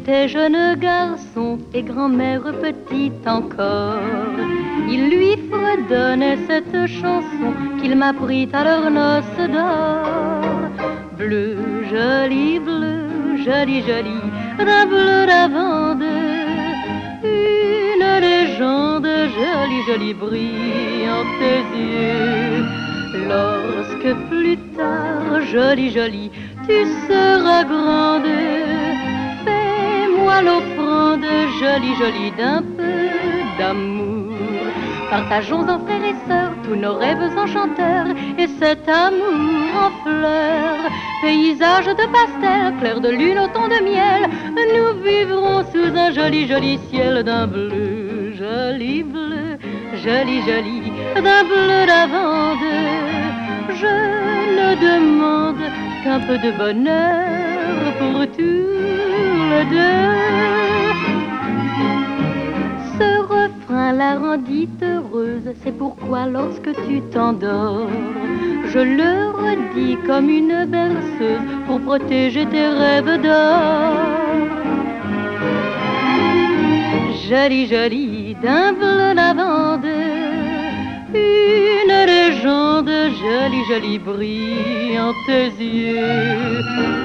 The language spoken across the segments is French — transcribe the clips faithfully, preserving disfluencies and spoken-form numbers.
était jeune garçon et grand-mère petite encore, il lui fredonnait cette chanson qu'il m'apprit à leurs noces d'or. Bleu, joli bleu, joli, joli, d'un bleu lavande, une légende, jolie, jolie, brille tes yeux. Lorsque plus tard, jolie, jolie, tu seras grande, fais-moi l'offrande, jolie, jolie, d'un peu d'amour. Partageons en frères et sœurs tous nos rêves enchanteurs et cet amour en fleurs. Paysage de pastel, clair de lune au ton de miel, nous vivrons sous un joli, joli ciel d'un bleu, joli bleu, joli, joli, d'un bleu lavande. Je ne demande qu'un peu de bonheur pour tous les deux. Ce refrain la rendit heureuse, c'est pourquoi lorsque tu t'endors, je le redis comme une berceuse pour protéger tes rêves d'or. Joli, joli, d'un bleu lavande, une légende, jolie, jolie, brille en tes yeux.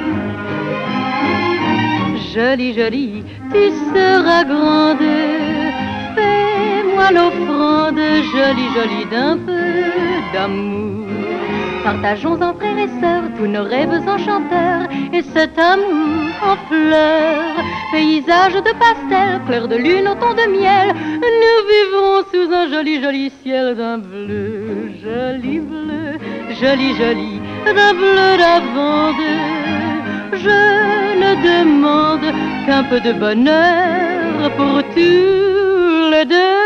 Jolie, jolie, tu seras grande, fais-moi l'offrande, jolie, jolie, d'un peu d'amour. Partageons en frères et sœurs tous nos rêves enchanteurs et cet amour en fleurs. Paysage de pastel, clair de lune au ton de miel, nous vivrons sous un joli, joli ciel d'un bleu, joli bleu, joli, joli, d'un bleu lavande. Je ne demande qu'un peu de bonheur pour tous les deux.